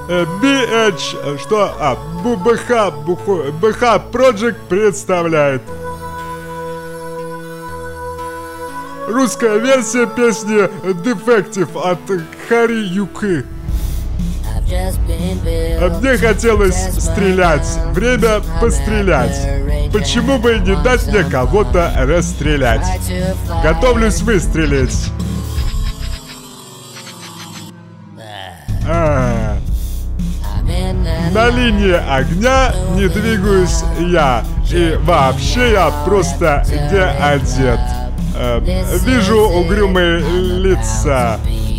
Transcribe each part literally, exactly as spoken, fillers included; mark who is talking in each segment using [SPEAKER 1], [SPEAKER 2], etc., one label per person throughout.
[SPEAKER 1] би эйч, что? А, БХ, БХ Project представляет русская версия песни Defective от Хари Юки. Мне хотелось стрелять. Время пострелять. Почему бы не дать мне кого-то расстрелять? Готовлюсь выстрелить. А. На линии огня не двигаюсь я. И вообще я просто не одет. Э, вижу угрюмые лица.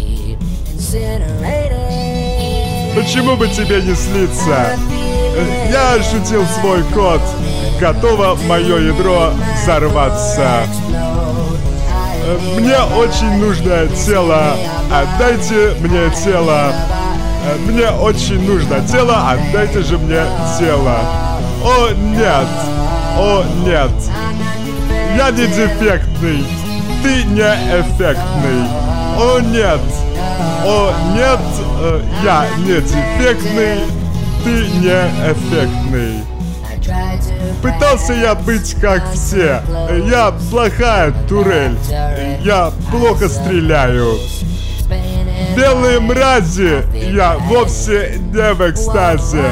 [SPEAKER 1] Почему бы тебе не слиться? Я ощутил свой код. Готово мое ядро взорваться. Мне очень нужно тело. Отдайте мне тело. Мне очень нужно тело. Отдайте же мне тело. О нет. О нет. Я не дефектный. Ты не эффектный. О нет. О нет. Я не дефектный. Ты не эффектный. Пытался я быть как все. Я плохая турель. Я плохо стреляю. Белые мрази. Я вовсе не в экстазе.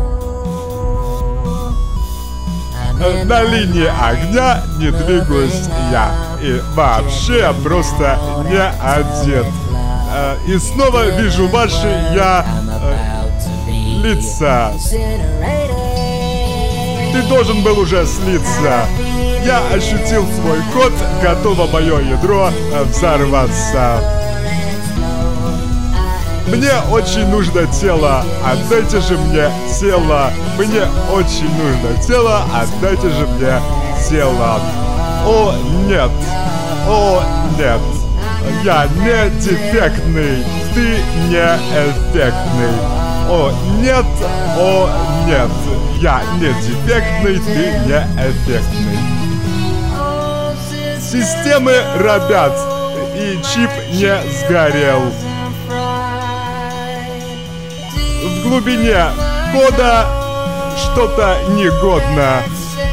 [SPEAKER 1] На линии огня не двигаюсь я. И вообще я просто не одет. И снова вижу ваши я э, лица. Ты должен был уже слиться. Я ощутил свой код. Готово мое ядро взорваться. Мне очень нужно тело. Отдайте же мне тело. Мне очень нужно тело. Отдайте же мне тело. О нет. О нет. Я не дефектный. Ты не эффектный. О нет. О нет. Я не дефектный. Ты не эффектный. Системы робят. И чип не сгорел. В глубине кода что-то негодно.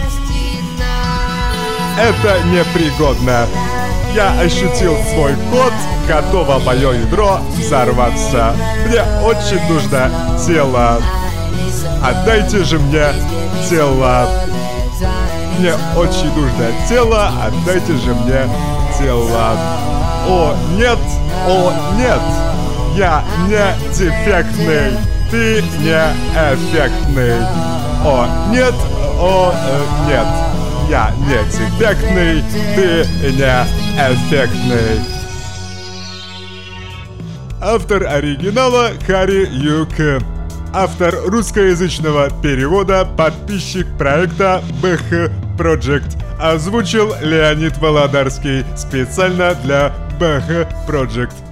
[SPEAKER 1] Это непригодно. Я ощутил свой код. Готово мое ядро взорваться. Мне очень нужно тело. Отдайте же мне тело. Мне очень нужно тело. Отдайте же мне тело. О нет. О нет. Я не дефектный. Ты не эффектный. О нет. О э, нет. Я не дефектный. Ты не эффектный. Автор оригинала Хари Юки. Автор русскоязычного перевода, подписчик проекта БХ Project. Озвучил Леонид Володарский специально для БХ Project.